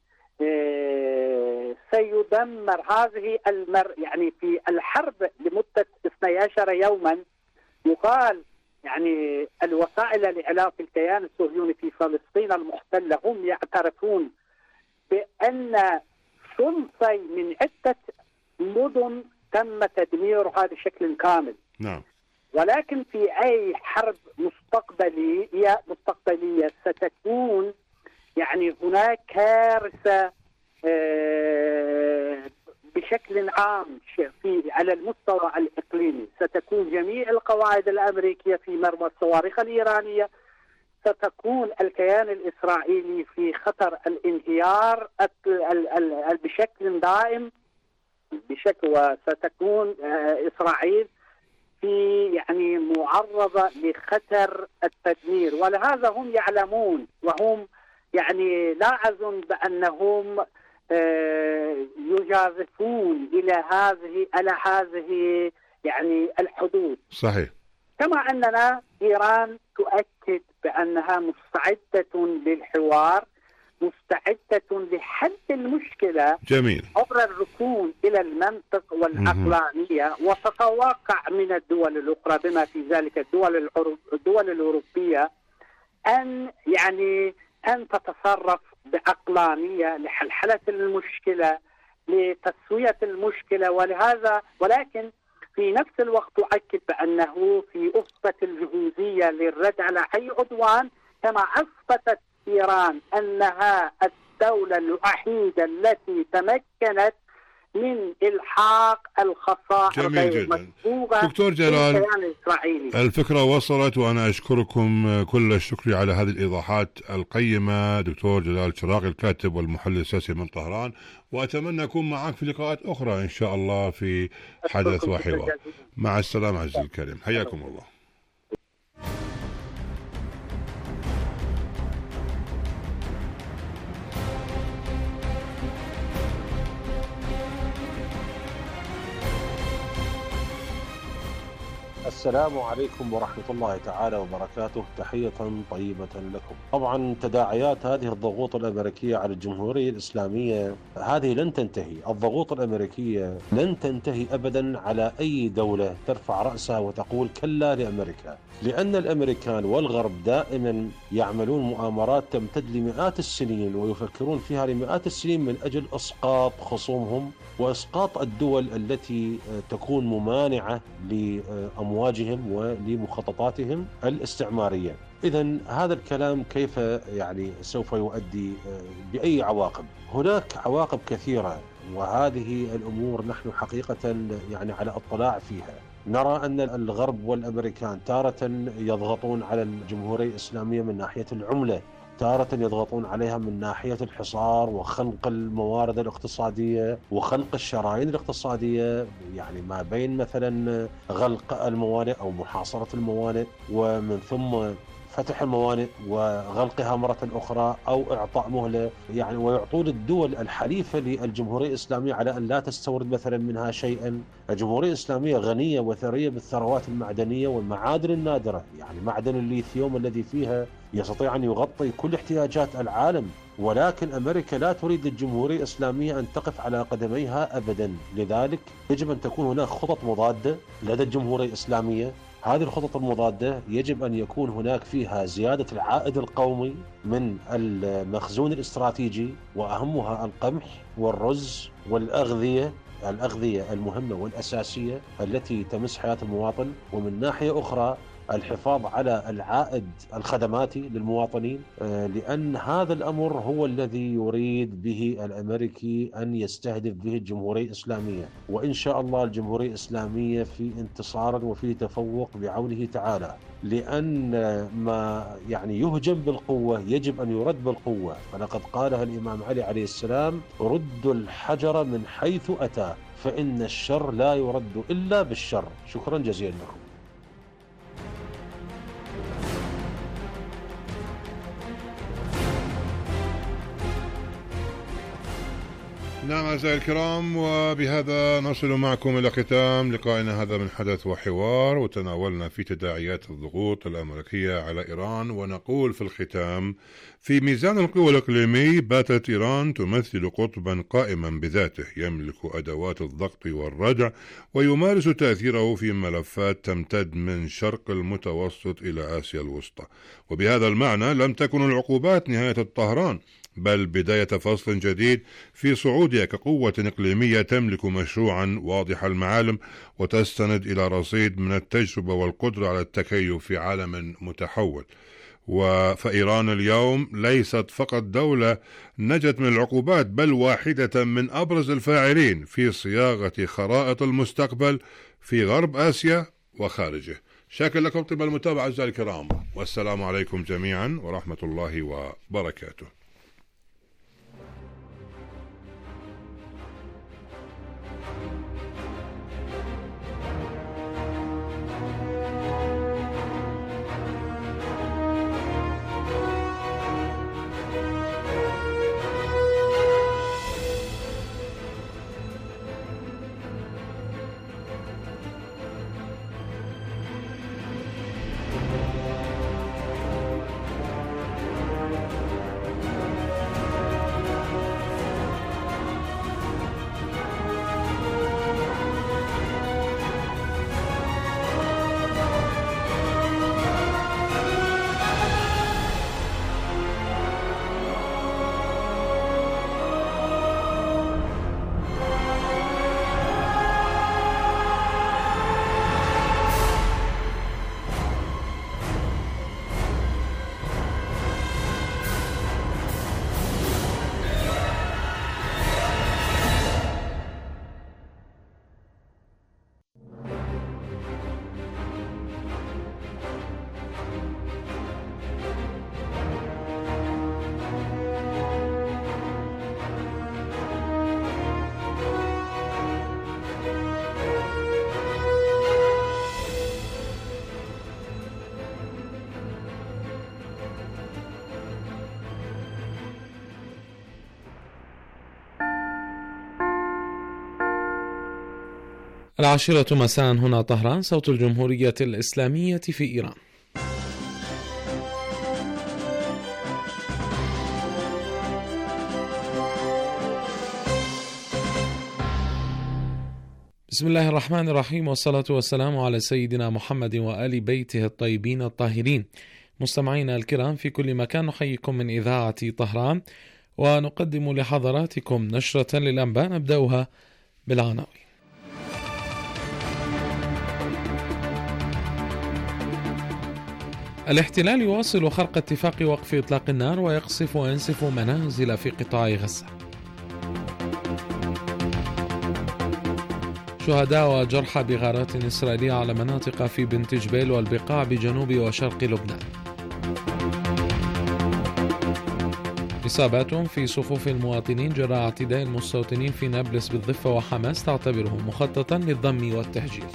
سيدمر هذه يعني في الحرب لمدة 12 يوما. يقال يعني الوسائل الإعلام في الكيان الصهيوني في فلسطين المحتلة هم يعترفون بأن ثلثي من عدة مدن تم تدميرها بشكل كامل. نعم. ولكن في أي حرب مستقبلية ستكون يعني هناك كارثة بشكل عام على المستوى الإقليمي. ستكون جميع القواعد الأمريكية في مرمى الصواريخ الإيرانية، ستكون الكيان الإسرائيلي في خطر الانهيار بشكل دائم وستكون إسرائيل في يعني معرضة لخطر التدمير. ولهذا هم يعلمون، وهم يعني لا أظن بأنهم يجازفون على هذه يعني الحدود. صحيح. كما أننا إيران تؤكد بأنها مستعدة للحوار، مستعدة لحل المشكلة. جميل. عبر الركون إلى المنطق والعقلانية، وتتوقع من الدول الأخرى بما في ذلك الدول الأوروبية أن تتصرف بعقلانية لحلحلة المشكلة، لتسوية المشكلة. ولكن في نفس الوقت تؤكد بأنه في أسبة الجهوزية للرد على أي عدوان، كما أثبتت إيران أنها الدولة الوحيدة التي تمكنت من إلحاق الخسائر غير مسبوقة. دكتور جلال، الفكرة وصلت، وأنا أشكركم كل الشكر على هذه الإيضاحات القيمة دكتور جلال شراقي، الكاتب والمحلل السياسي من طهران، وأتمنى أكون معك في لقاءات أخرى إن شاء الله في حدث وحوار. مع السلامة عزيزي الكريم، حياكم الله. السلام عليكم ورحمة الله تعالى وبركاته. تحية طيبة لكم. طبعا تداعيات هذه الضغوط الأمريكية على الجمهورية الإسلامية هذه لن تنتهي. الضغوط الأمريكية لن تنتهي أبدا على أي دولة ترفع رأسها وتقول كلا لأمريكا، لأن الأمريكان والغرب دائما يعملون مؤامرات تمتد لمئات السنين ويفكرون فيها لمئات السنين من أجل إسقاط خصومهم وإسقاط الدول التي تكون ممانعة لأمواجهم ولمخططاتهم الاستعمارية. إذن هذا الكلام كيف يعني سوف يؤدي بأي عواقب؟ هناك عواقب كثيرة، وهذه الأمور نحن حقيقة يعني على اطلاع فيها. نرى أن الغرب والأمريكان تارة يضغطون على الجمهورية الإسلامية من ناحية العملة، تارة يضغطون عليها من ناحية الحصار وخنق الموارد الاقتصادية وخنق الشرايين الاقتصادية، يعني ما بين مثلا غلق الموانئ أو محاصرة الموانئ ومن ثم فتح الموانئ وغلقها مرة أخرى أو إعطاء مهلة، يعني ويعطون الدول الحليفة للجمهورية الإسلامية على أن لا تستورد مثلا منها شيئا. الجمهورية الإسلامية غنية وثرية بالثروات المعدنية والمعادن النادرة، يعني معدن الليثيوم الذي فيها يستطيع أن يغطي كل احتياجات العالم، ولكن أمريكا لا تريد الجمهورية الإسلامية أن تقف على قدميها أبدا. لذلك يجب أن تكون هناك خطط مضادة لدى الجمهورية الإسلامية. هذه الخطط المضادة يجب أن يكون هناك فيها زيادة العائد القومي من المخزون الاستراتيجي، وأهمها القمح والرز والأغذية المهمة والأساسية التي تمس حياة المواطن، ومن ناحية أخرى الحفاظ على العائد الخدماتي للمواطنين، لأن هذا الأمر هو الذي يريد به الأمريكي أن يستهدف به الجمهورية الإسلامية. وإن شاء الله الجمهورية الإسلامية في انتصار وفي تفوق بعونه تعالى، لأن ما يعني يهجم بالقوة يجب أن يرد بالقوة. فلقد قالها الإمام علي عليه السلام: ردوا الحجر من حيث أتى فإن الشر لا يرد إلا بالشر. شكرا جزيلا لكم. نعم أعزائي الكرام، وبهذا نصل معكم إلى ختام لقائنا هذا من حدث وحوار، وتناولنا في تداعيات الضغوط الأمريكية على إيران. ونقول في الختام: في ميزان القوى الإقليمي باتت إيران تمثل قطبا قائما بذاته يملك أدوات الضغط والردع، ويمارس تأثيره في ملفات تمتد من شرق المتوسط إلى آسيا الوسطى. وبهذا المعنى لم تكن العقوبات نهاية الطهران، بل بداية فصل جديد في صعودها كقوة إقليمية تملك مشروعا واضح المعالم، وتستند إلى رصيد من التجربة والقدرة على التكيف في عالم متحول. فإيران اليوم ليست فقط دولة نجت من العقوبات، بل واحدة من أبرز الفاعلين في صياغة خرائط المستقبل في غرب آسيا وخارجه. شاكر لكم طيب المتابعة أعزائي الكرام، والسلام عليكم جميعا ورحمة الله وبركاته. العاشرة مساء هنا طهران، صوت الجمهورية الإسلامية في إيران. بسم الله الرحمن الرحيم، والصلاة والسلام على سيدنا محمد وآل بيته الطيبين الطاهرين. مستمعينا الكرام في كل مكان، نحييكم من إذاعة طهران ونقدم لحضراتكم نشرة للأنباء نبدأها بالعناوين. الاحتلال يواصل خرق اتفاق وقف إطلاق النار ويقصف وينسف منازل في قطاع غزة. شهداء وجرحى بغارات إسرائيلية على مناطق في بنت جبيل والبقاع بجنوب وشرق لبنان. إصابات في صفوف المواطنين جراء اعتداء المستوطنين في نابلس بالضفة، وحماس تعتبره مخططا للضم والتهجير.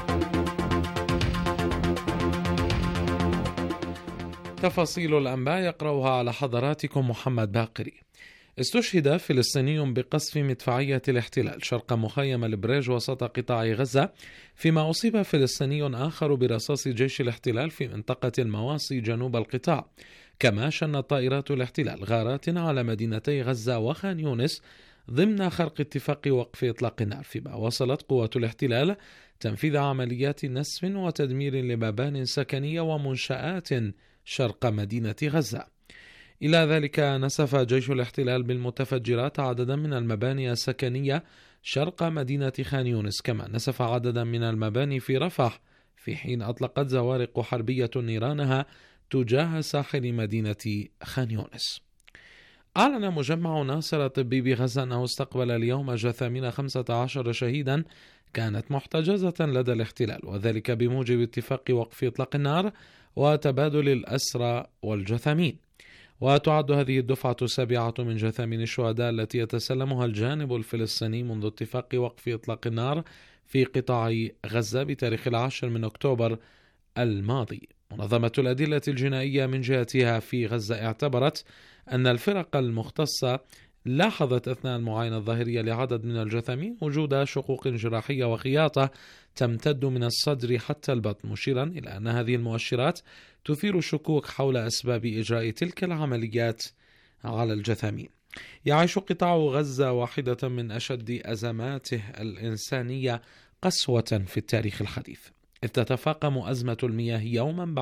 تفاصيل الأنباء يقرأها على حضراتكم محمد باقري. استشهد فلسطيني بقصف مدفعية الاحتلال شرق مخيم البريج وسط قطاع غزة، فيما أصيب فلسطيني آخر برصاص جيش الاحتلال في منطقة المواصي جنوب القطاع. كما شنت طائرات الاحتلال غارات على مدينتي غزة وخان يونس ضمن خرق اتفاق وقف إطلاق النار، فيما وصلت قوات الاحتلال تنفيذ عمليات نسف وتدمير لمبان سكنية ومنشآت شرق مدينة غزة. إلى ذلك نسف جيش الاحتلال بالمتفجرات عددا من المباني السكنية شرق مدينة خان يونس، كما نسف عددا من المباني في رفح، في حين أطلقت زوارق حربية نيرانها تجاه ساحل مدينة خان يونس. أعلن مجمع ناصر الطبي بغزة أنه استقبل اليوم جثامين 15 شهيدا كانت محتجزة لدى الاحتلال، وذلك بموجب اتفاق وقف إطلاق النار وتبادل الأسرى والجثامين. وتعد هذه الدفعة السابعة من جثامين الشهداء التي يتسلمها الجانب الفلسطيني منذ اتفاق وقف إطلاق النار في قطاع غزة بتاريخ 10 من أكتوبر الماضي. منظمة الأدلة الجنائية من جهتها في غزة اعتبرت أن الفرق المختصة لاحظت أثناء المعاينة الظاهرية لعدد من الجثامين وجود شقوق جراحية وخياطة تمتد من الصدر حتى البطن، مشيرا إلى أن هذه المؤشرات تثير الشكوك حول أسباب إجراء تلك العمليات على الجثامين. يعيش قطاع غزة واحدة من أشد أزماته الإنسانية قسوة في التاريخ الحديث، إذ تتفاقم أزمة المياه يوما بعد